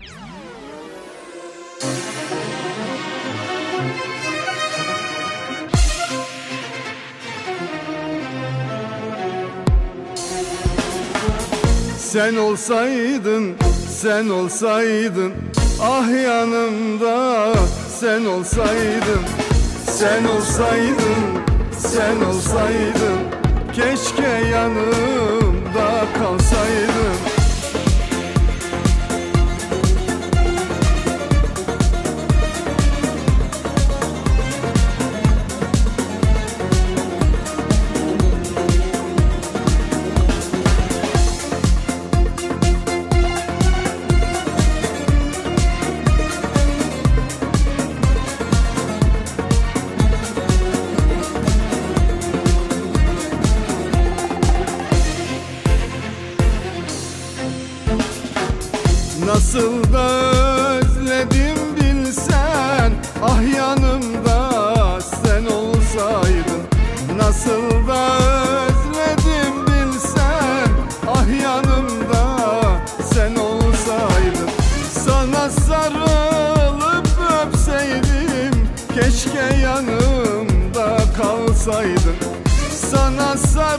Sen olsaydın, sen olsaydın, ah yanımda sen olsaydın. Sen olsaydın, sen olsaydın, keşke yanımda kalsaydın. Nasıl da özledim bilsen, ah yanımda sen olsaydın. Nasıl da özledim bilsen, ah yanımda sen olsaydın. Sana sarılıp öpseydim, keşke yanımda kalsaydın. Sana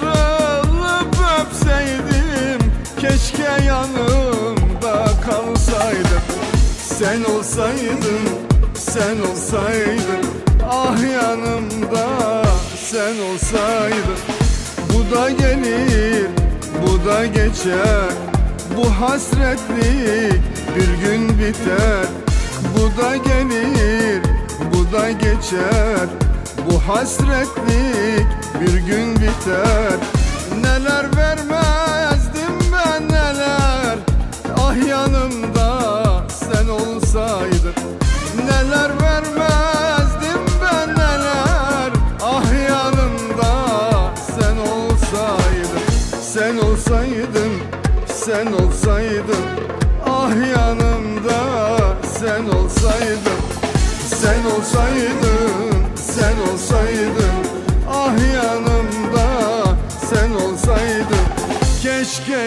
sarılıp öpseydim, keşke yanımda kalsaydın. Sen olsaydın, sen olsaydın, ah yanımda sen olsaydın. Bu da gelir, bu da geçer, bu hasretlik bir gün biter. Bu da gelir, bu da geçer, bu hasretlik bir gün biter. Neler vermezdim ben neler, ah yanımda sen olsaydın. Neler vermezdim ben neler, ah yanımda sen olsaydın. Sen olsaydın, sen olsaydın, ah yanımda sen olsaydın. Sen olsaydın, sen olsaydın, ah yanımda sen olsaydın. Keşke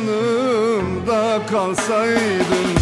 yanımda kalsaydın.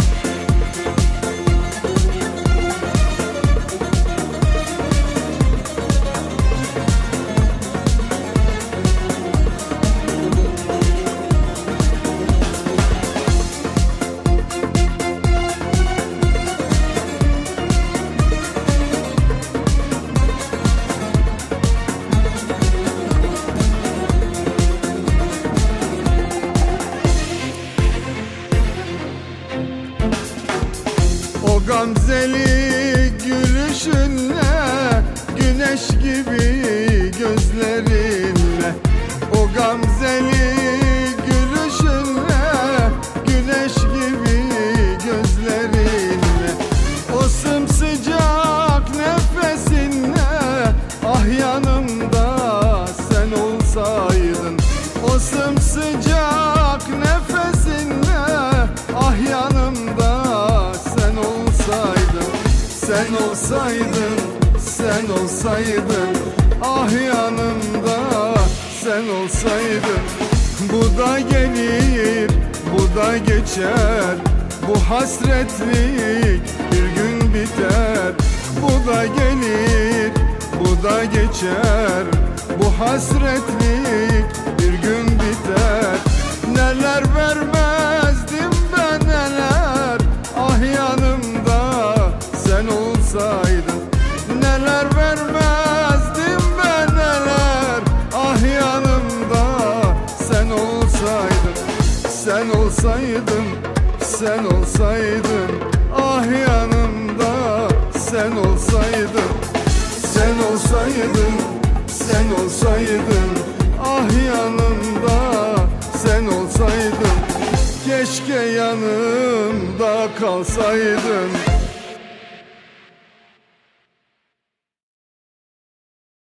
O gamzeli gülüşünle, güneş gibi gözlerinle. O gamzeli gülüşünle, güneş gibi gözlerinle. O sımsıcak nefesinle, ah yanımda sen olsaydın. O sımsıcak nefesinle, ah yanımda sen olsaydın. Sen olsaydın, sen olsaydın, ah yanımda sen olsaydın. Bu da gelir, bu da geçer, bu hasretlik bir gün biter. Bu da gelir, bu da geçer, bu hasretlik bir gün biter. Neler vermezdim ben neler, ah yanımda sen olsaydın. Neler vermezdim ben neler, ah yanımda sen olsaydın. Sen olsaydın, sen olsaydın, ah yanımda sen olsaydın. Sen olsaydın, sen olsaydın, ah yanımda sen olsaydın. Keşke yanımda kalsaydın.